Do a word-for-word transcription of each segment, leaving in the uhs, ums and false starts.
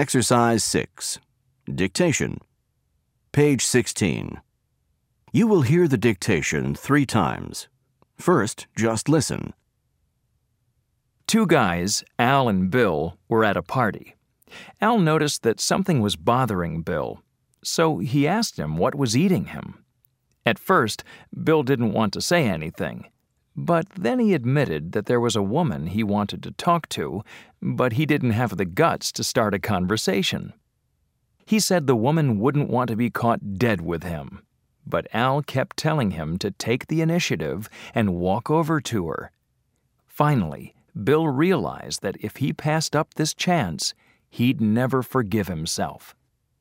Exercise six. Dictation. Page sixteen. You will hear the dictation three times. First, just listen. Two guys, Al and Bill, were at a party. Al noticed that something was bothering Bill, so he asked him what was eating him. At first, Bill didn't want to say anything, but then he admitted that there was a woman he wanted to talk to, but he didn't have the guts to start a conversation. He said the woman wouldn't want to be caught dead with him, but Al kept telling him to take the initiative and walk over to her. Finally, Bill realized that if he passed up this chance, he'd never forgive himself.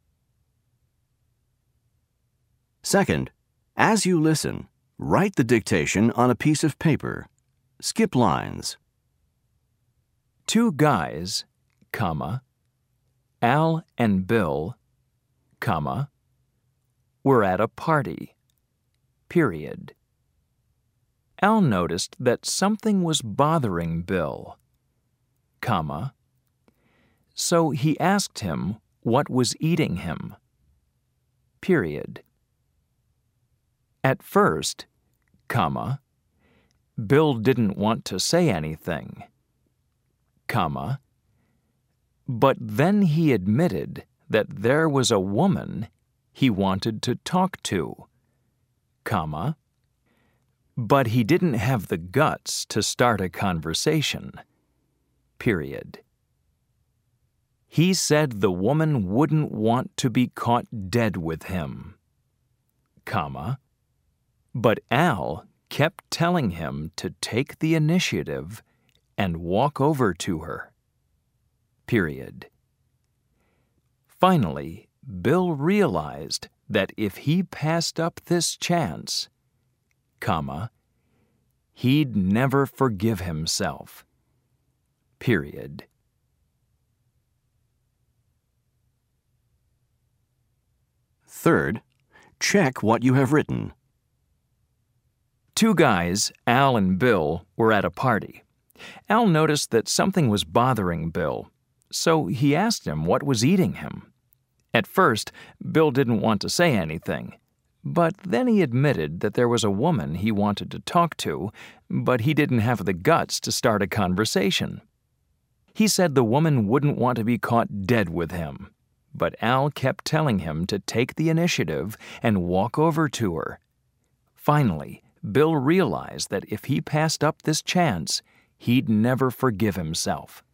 Second, as you listen, write the dictation on a piece of paper. Skip lines. Two guys, comma, Al and Bill, comma, were at a party, period. Al noticed that something was bothering Bill, comma, so he asked him what was eating him, period. At first, comma, Bill didn't want to say anything, comma, but then he admitted that there was a woman he wanted to talk to, comma, but he didn't have the guts to start a conversation, period. He said the woman wouldn't want to be caught dead with him, comma, but Al kept telling him to take the initiative and walk over to her, period. Finally, Bill realized that if he passed up this chance, comma, he'd never forgive himself, period. Third, check what you have written. Two guys, Al and Bill, were at a party. Al noticed that something was bothering Bill, so he asked him what was eating him. At first, Bill didn't want to say anything, but then he admitted that there was a woman he wanted to talk to, but he didn't have the guts to start a conversation. He said the woman wouldn't want to be caught dead with him, but Al kept telling him to take the initiative and walk over to her. Finally, Bill realized that if he passed up this chance, he'd never forgive himself.